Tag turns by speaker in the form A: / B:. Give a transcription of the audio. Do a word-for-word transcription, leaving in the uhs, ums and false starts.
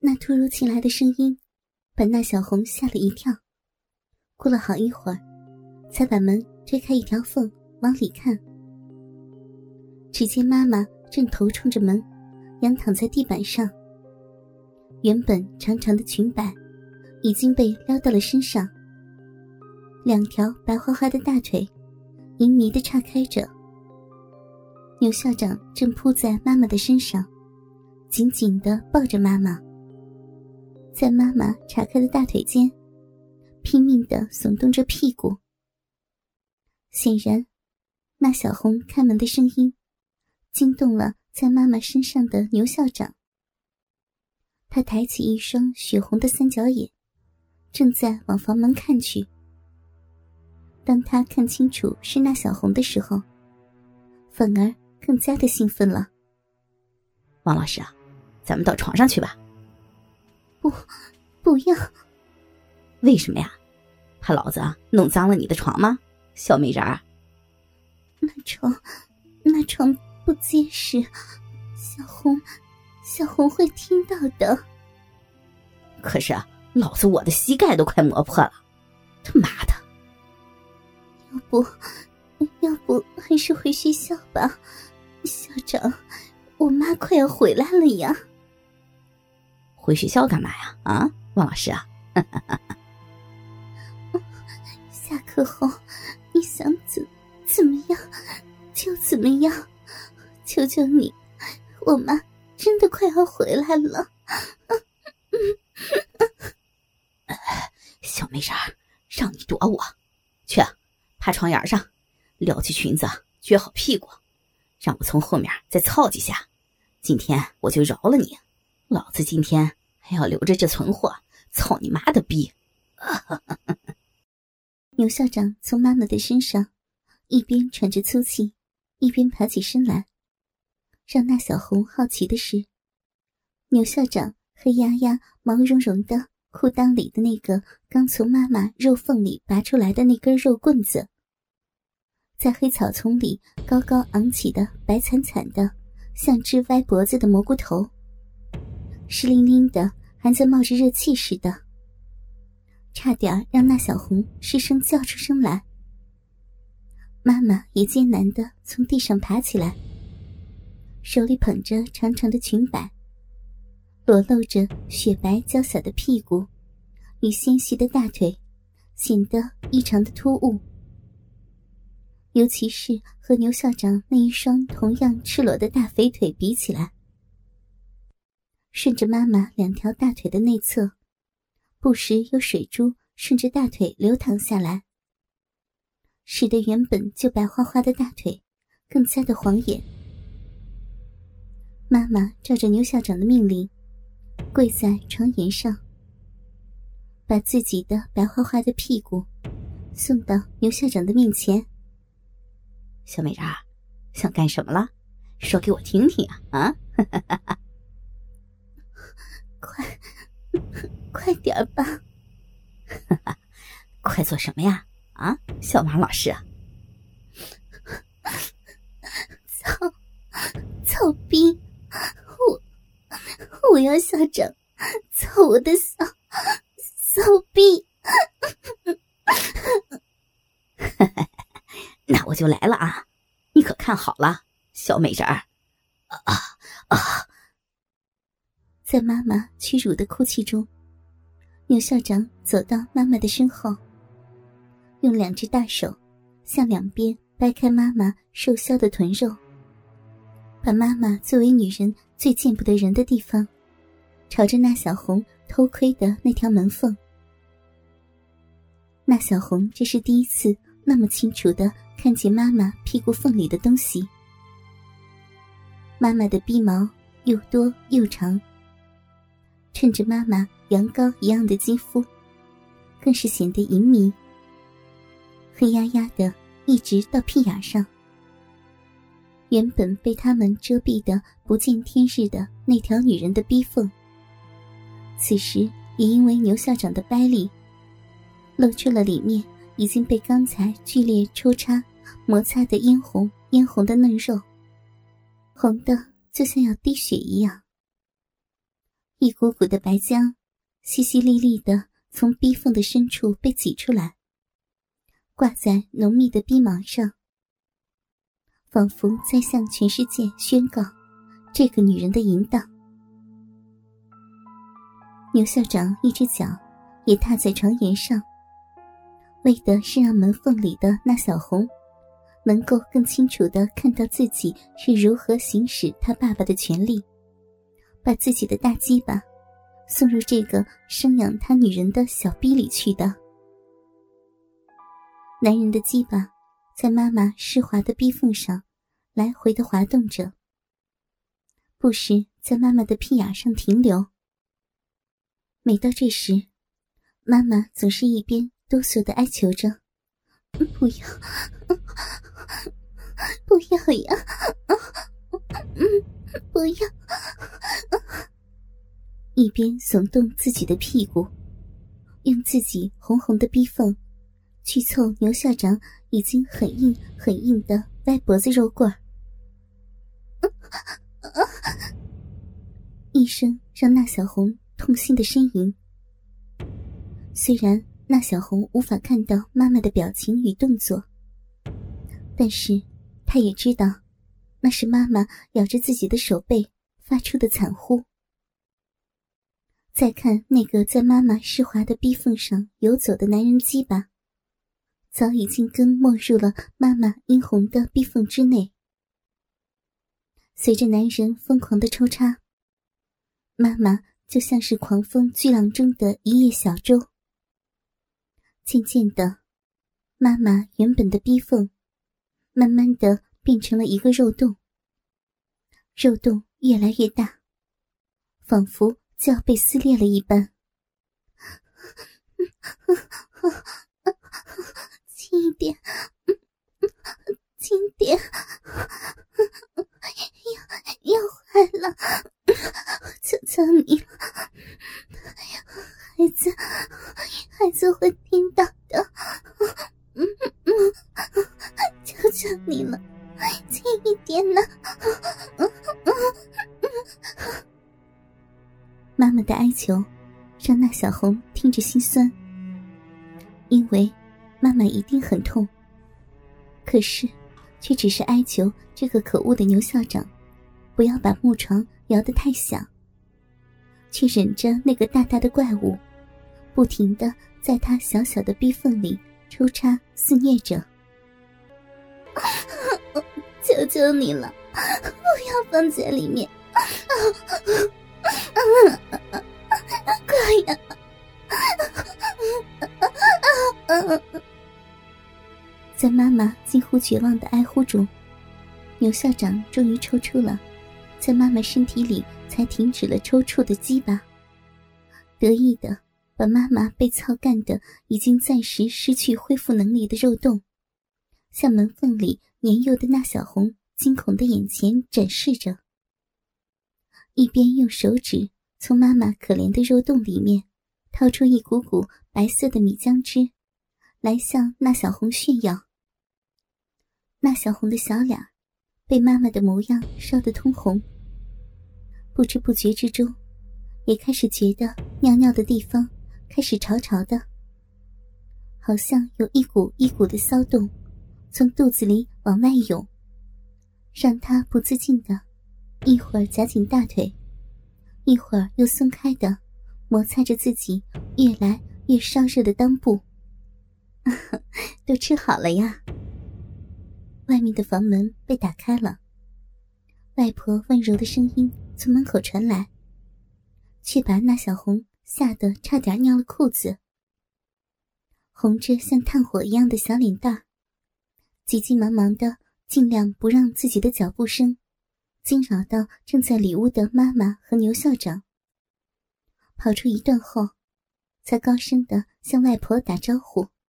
A: 那突如其来的声音把那小红吓了一跳，过了好一会儿才把门推开一条缝往里看。只见妈妈正头冲着门仰躺在地板上，原本长长的裙摆已经被撩到了身上，两条白花花的大腿淫迷地岔开着。牛校长正扑在妈妈的身上，紧紧地抱着妈妈，在妈妈岔开的大腿间拼命地耸动着屁股。显然那小红开门的声音惊动了在妈妈身上的牛校长。他抬起一双血红的三角眼，正在往房门看去。当他看清楚是那小红的时候，反而更加的兴奋了。
B: 王老师啊，咱们到床上去吧。
A: 不，不要。
B: 为什么呀？怕老子啊弄脏了你的床吗，小美人儿？
A: 那床，那床不结实，小红，小红会听到的。
B: 可是啊，老子我的膝盖都快磨破了，他妈的！
A: 要不，要不还是回学校吧，校长，我妈快要回来了呀。
B: 回学校干嘛呀？啊，王老师啊！
A: 下课后你想怎怎么样就怎么样，求求你，我妈真的快要回来了。
B: 小美人儿，让你躲我，去啊，趴床沿上，撩起裙子，撅好屁股，让我从后面再操几下，今天我就饶了你。老子今天还要留着这存货，操你妈的逼！
A: 牛校长从妈妈的身上一边喘着粗气，一边爬起身来。让那小红好奇的是，牛校长黑压压毛茸茸的裤裆里的那个刚从妈妈肉缝里拔出来的那根肉棍子，在黑草丛里高高昂起的白惨惨的像只歪脖子的蘑菇头，湿淋淋的还在冒着热气似的，差点让那小红失声叫出声来。妈妈也艰难地从地上爬起来，手里捧着长长的裙摆，裸露着雪白娇小的屁股与纤细的大腿，显得异常的突兀。尤其是和牛校长那一双同样赤裸的大肥腿比起来，顺着妈妈两条大腿的内侧，不时有水珠顺着大腿流淌下来，使得原本就白花花的大腿更加的晃眼。妈妈照着牛校长的命令，跪在床沿上，把自己的白花花的屁股送到牛校长的面前。
B: 小美人儿，想干什么了？说给我听听啊！啊，
A: 快，快点吧！
B: 快做什么呀？啊，小王老师啊！
A: 操，操逼！我，我要校长操我的骚骚逼！
B: 那我就来了啊！你可看好了，小美人儿！啊啊！
A: 在妈妈屈辱的哭泣中，牛校长走到妈妈的身后，用两只大手向两边掰开妈妈瘦削的臀肉，把妈妈作为女人最见不得人的地方朝着那小红偷窥的那条门缝。那小红这是第一次那么清楚地看见妈妈屁股缝里的东西。妈妈的逼毛又多又长，衬着妈妈羊羔一样的肌肤，更是显得淫靡，黑压压的一直到屁眼上。原本被他们遮蔽的不见天日的那条女人的逼缝，此时也因为牛校长的掰力，露出了里面已经被刚才剧烈抽插摩擦的嫣红嫣红的嫩肉，红的就像要滴血一样。 一股股的白浆淅淅沥沥的从逼缝的深处被挤出来，挂在浓密的逼毛上，仿佛在向全世界宣告这个女人的淫荡。牛校长一只脚也踏在床沿上，为的是让门缝里的那小红能够更清楚地看到自己是如何行使他爸爸的权利，把自己的大鸡巴送入这个生养他女人的小逼里去的。男人的鸡巴在妈妈湿滑的逼缝上来回地滑动着，不时在妈妈的屁眼上停留。每到这时，妈妈总是一边哆嗦地哀求着：“不要，不要呀，不要！”一边耸动自己的屁股，用自己红红的逼缝去凑牛校长已经很硬很硬的歪脖子肉棍儿。一声让那小红痛心的呻吟。虽然那小红无法看到妈妈的表情与动作，但是她也知道那是妈妈咬着自己的手背发出的惨呼。再看那个在妈妈湿滑的逼缝上游走的男人鸡巴，早已经根没入了妈妈殷红的逼缝之内。随着男人疯狂的抽插，妈妈就像是狂风巨浪中的一叶小舟。渐渐的，妈妈原本的逼缝慢慢的变成了一个肉洞，肉洞越来越大，仿佛就要被撕裂了一般。轻一点，轻点，要要坏了，求求你了，孩子，孩子会听到的，求求你了，轻一点呢。妈妈的哀求让那小红听着心酸，因为妈妈一定很痛，可是却只是哀求这个可恶的牛校长不要把木床摇得太响，却忍着那个大大的怪物不停地在他小小的逼缝里抽插肆虐着。求求你了，不要放在里面，快呀！在妈妈近乎绝望的哀呼中，牛校长终于抽出了在妈妈身体里才停止了抽搐的鸡巴，得意的把妈妈被操干的已经暂时失去恢复能力的肉洞向门缝里年幼的那小红惊恐的眼前展示着，一边用手指从妈妈可怜的肉洞里面掏出一股股白色的米浆汁来向那小红炫耀。那小红的小脸被妈妈的模样烧得通红，不知不觉之中也开始觉得尿尿的地方开始潮潮的，好像有一股一股的骚动从肚子里往外涌，让她不自禁的一会儿夹紧大腿，一会儿又松开的摩擦着自己越来越烧热的裆部。都吃好了呀。外面的房门被打开了，外婆温柔的声音从门口传来，却把那小红吓得差点尿了裤子。红着像炭火一样的小脸蛋，急急忙忙的尽量不让自己的脚步声惊扰到正在里屋的妈妈和牛校长。跑出一段后，才高声的向外婆打招呼：